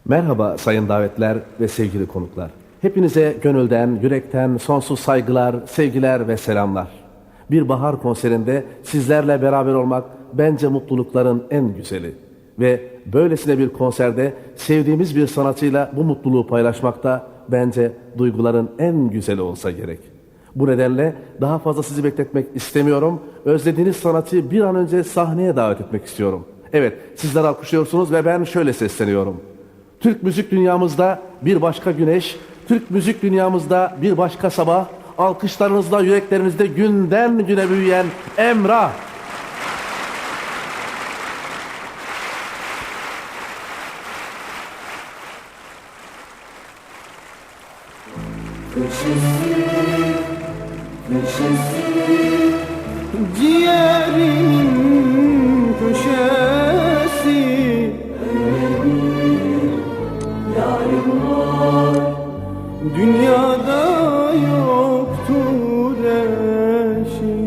Merhaba sayın davetler ve sevgili konuklar. Hepinize gönülden, yürekten sonsuz saygılar, sevgiler ve selamlar. Bir bahar konserinde sizlerle beraber olmak bence mutlulukların en güzeli. Ve böylesine bir konserde sevdiğimiz bir sanatçıyla bu mutluluğu paylaşmak da bence duyguların en güzeli olsa gerek. Bu nedenle daha fazla sizi bekletmek istemiyorum. Özlediğiniz sanatçıyı bir an önce sahneye davet etmek istiyorum. Evet, sizler alkışlıyorsunuz ve ben şöyle sesleniyorum. Türk müzik dünyamızda bir başka güneş, Türk müzik dünyamızda bir başka sabah, alkışlarınızla yüreklerinizde günden güne büyüyen Emrah. Ciğerimin köşesi, yarim var, dünyada yoktur eşi.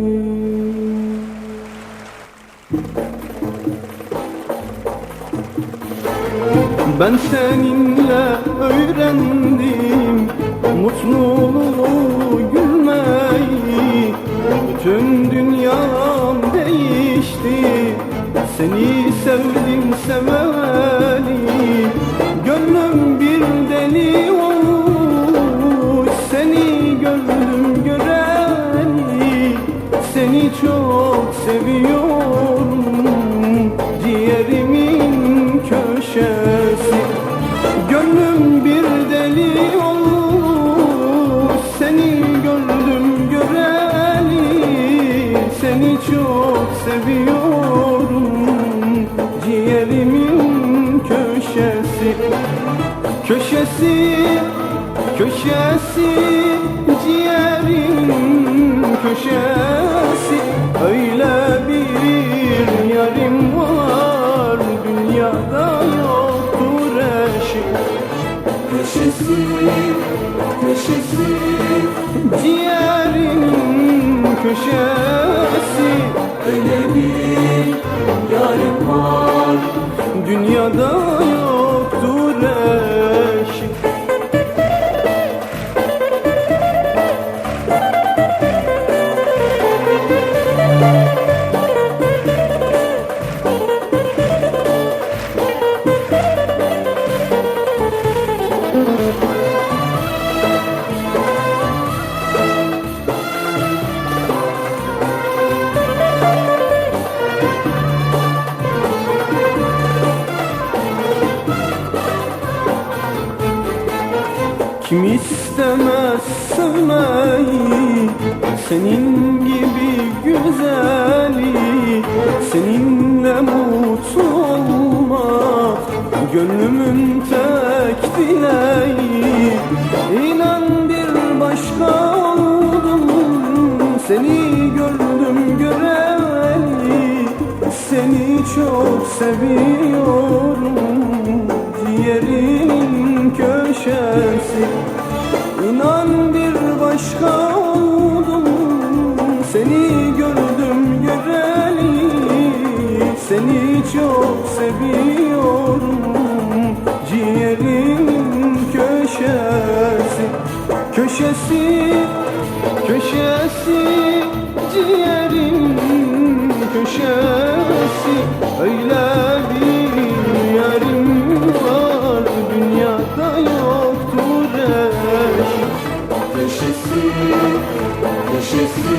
Ben seninle öğrendim mutluluğu, gülmeyi. Bütün dünyam değişti, seni sevdim seveli. Gönlüm bir deli olmuş, seni gördüm göreli. Seni çok seviyorum, ciğerimin köşesi. Gönlüm bir deli olmuş, seni gördüm göreli. Seni çok seviyorum, ciğerimin köşesi. Köşesi, köşesi, ciğerimin köşesi. Öyle bir yarim var, dünyada yoktur eşi. Köşesi, köşesi, ciğerimin köşesi. Öyle bir yarim var, dünyada yoktur eşi. Kim istemez sevmeyi, senin gibi güzeli. Seninle mutlu olmak gönlümün tek dileği. İnan bir başka oldum, seni gördüm göreli. Seni çok seviyorum, ciğerimin köşesi. İnan bir başka oldum, seni gördüm göreli. Seni çok seviyorum, ciğerimin köşesi. Köşesi, köşesi, ciğerimin köşesi. Öyle bir yarim var, dünyada yoktur eşi. Köşesi, köşesi,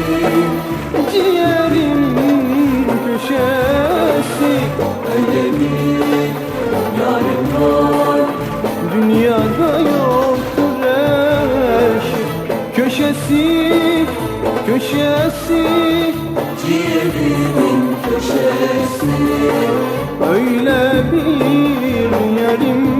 ciğerimin köşesi. Öyle bir yarim var, dünyada yoktur eşi. Köşesi, köşesi, ciğerimin köşesi. Öyle bir yarim